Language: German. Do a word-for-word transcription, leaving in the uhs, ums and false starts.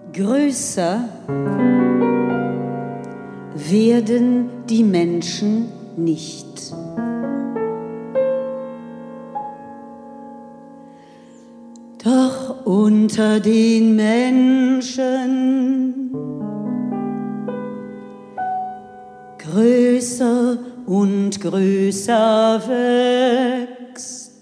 Größer werden die Menschen nicht. Doch unter den Menschen größer und größer wächst